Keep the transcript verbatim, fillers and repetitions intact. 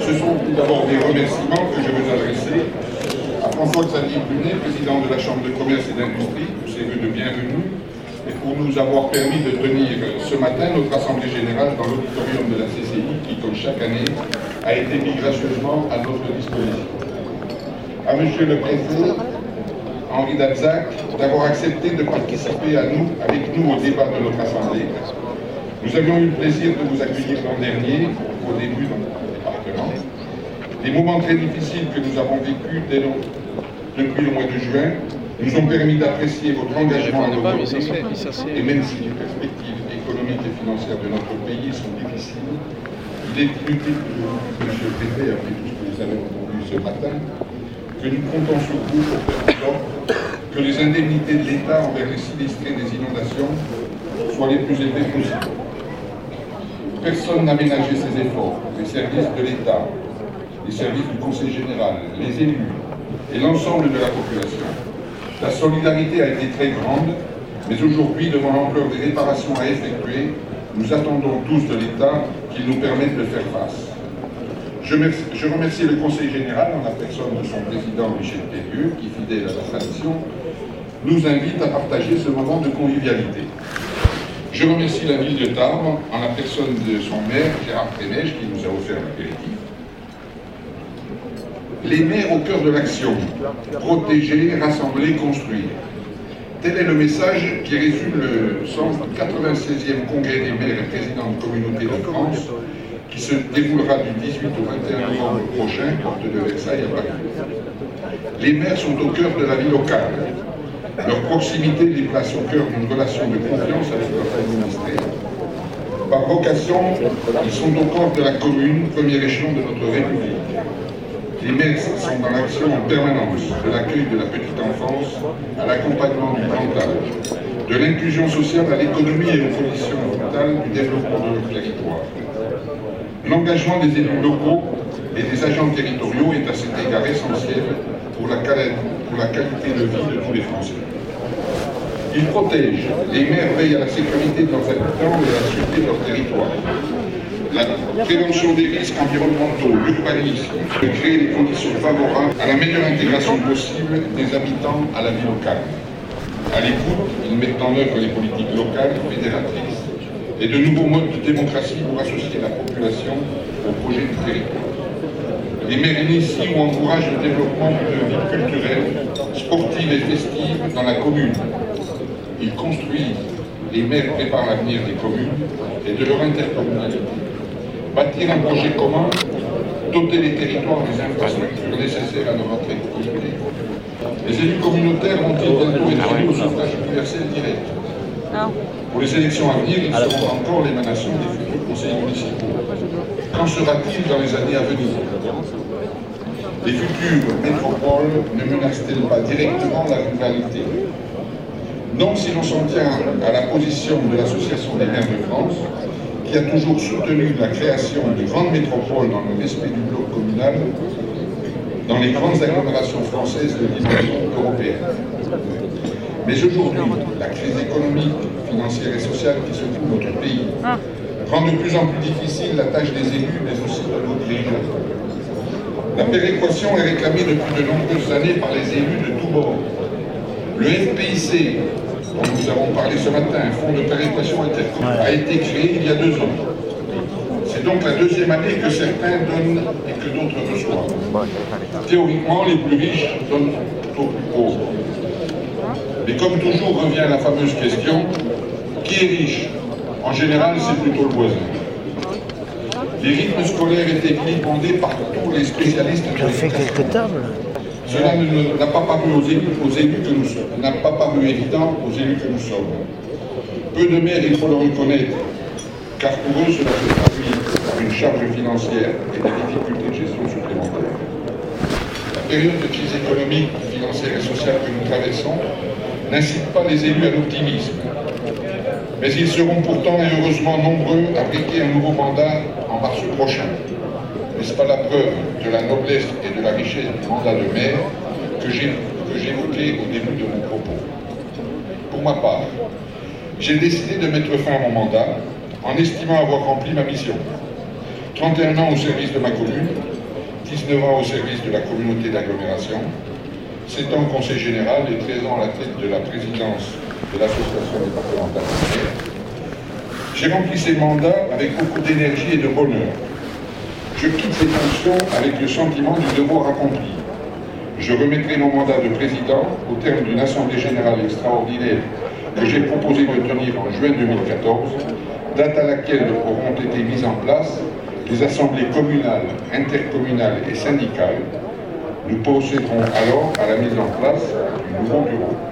Ce sont tout d'abord des remerciements que je veux adresser à François-Xavier Brunet, président de la Chambre de commerce et d'industrie, pour ses vœux de bienvenue et pour nous avoir permis de tenir ce matin notre Assemblée générale dans l'auditorium de la C C I qui, comme chaque année, a été mis gracieusement à notre disposition. À Monsieur le Préfet, Henri Darzac, d'avoir accepté de participer à nous, avec nous au débat de notre Assemblée. Nous avions eu le plaisir de vous accueillir l'an dernier, au début de notre département. Les moments très difficiles que nous avons vécus dès le, depuis le mois de juin nous ont permis d'apprécier votre engagement à nos côtés. Et même si les perspectives économiques et financières de notre pays sont difficiles, il est inutile que Monsieur le Préfet, après tout ce que vous avez entendu ce matin, que nous comptons sur vous pour faire en sorte que les indemnités de l'État envers les sinistrés des inondations soient les plus élevées possibles. Personne n'a ménagé ses efforts, les services de l'État, les services du Conseil général, les élus et l'ensemble de la population. La solidarité a été très grande, mais aujourd'hui, devant l'ampleur des réparations à effectuer, nous attendons tous de l'État qu'il nous permette de faire face. Je, merci, je remercie le Conseil général en la personne de son président Michel Périeux, qui, fidèle à la tradition, nous invite à partager ce moment de convivialité. Je remercie la ville de Tarbes en la personne de son maire, Gérard Prémège, qui nous a offert l'apéritif. Les maires au cœur de l'action, protéger, rassembler, construire. Tel est le message qui résume le sens du quatre-vingt-seizième congrès des maires et présidents de communautés de France, qui se déroulera du dix-huit au vingt et un novembre prochain, porte de Versailles à Paris. Les maires sont au cœur de la vie locale. Leur proximité les place au cœur d'une relation de confiance avec leurs administrés. Par vocation, ils sont au corps de la commune, premier échelon de notre République. Les maires sont dans l'action en permanence, de l'accueil de la petite enfance à l'accompagnement du grand âge, de l'inclusion sociale à l'économie et aux conditions vitales du développement de notre territoire. L'engagement des élus locaux et des agents territoriaux est à cet égard essentiel pour la, pour la qualité de vie de tous les Français. Ils protègent, les maires veillent à la sécurité de leurs habitants et à la sûreté de leur territoire. La prévention des risques environnementaux, l'urbanisme, de créer les conditions favorables à la meilleure intégration possible des habitants à la vie locale. À l'écoute, ils mettent en œuvre les politiques locales, fédératrices, et de nouveaux modes de démocratie pour associer la population au projet du territoire. Les maires initient ou encouragent le développement de vie culturelle, sportive et festive dans la commune. Ils construisent, les maires préparent l'avenir des communes et de leur intercommunalité. Bâtir un projet commun, doter les territoires des infrastructures nécessaires à leur attractivité. Les élus communautaires vont-ils bientôt être élus au suffrage universel direct? Pour les élections à venir, ils seront encore l'émanation des futurs conseils municipaux. Qu'en sera-t-il dans les années à venir? Les futures métropoles ne menacent-elles pas directement la ruralité? Non, si l'on s'en tient à la position de l'Association des maires de France, qui a toujours soutenu la création de grandes métropoles dans le respect du bloc communal, dans les grandes agglomérations françaises de l'Union européenne. Mais aujourd'hui, la crise économique, financière et sociale qui secoue notre pays rend de plus en plus difficile la tâche des élus, mais aussi de nos dirigeants. La péréquation est réclamée depuis de nombreuses années par les élus de tous bords. Le F P I C, dont nous avons parlé ce matin, un fonds de péréquation intercommunale, a été créé il y a deux ans. C'est donc la deuxième année que certains donnent et que d'autres reçoivent. Théoriquement, les plus riches donnent aux plus pauvres. Mais comme toujours revient la fameuse question, qui est riche? En général, c'est plutôt le voisin. Les rythmes scolaires étaient vilipendés par tous les spécialistes de l'éducation. Cela n'a pas paru aux élus, aux élus que nous sommes, n'a pas paru évident aux élus que nous sommes. Peu de maires, il faut le reconnaître, car pour eux, cela se traduit par une charge financière et des difficultés de gestion supplémentaires. La période de crise économique, financière et sociale que nous traversons n'incite pas les élus à l'optimisme. Mais ils seront pourtant et heureusement nombreux à briquer un nouveau mandat en mars prochain. N'est-ce pas la preuve de la noblesse et de la richesse du mandat de maire que j'évoquais au début de mon propos? Pour ma part, j'ai décidé de mettre fin à mon mandat en estimant avoir rempli ma mission. trente et un ans au service de ma commune, dix-neuf ans au service de la communauté d'agglomération, sept ans au Conseil général et treize ans à la tête de la présidence de l'association départementale des maires. J'ai rempli ces mandats avec beaucoup d'énergie et de bonheur. Je quitte ces fonctions avec le sentiment du devoir accompli. Je remettrai mon mandat de président au terme d'une assemblée générale extraordinaire que j'ai proposé de tenir en juin deux mille quatorze, date à laquelle auront été mises en place les assemblées communales, intercommunales et syndicales. Nous procéderons alors à la mise en place du nouveau bureau.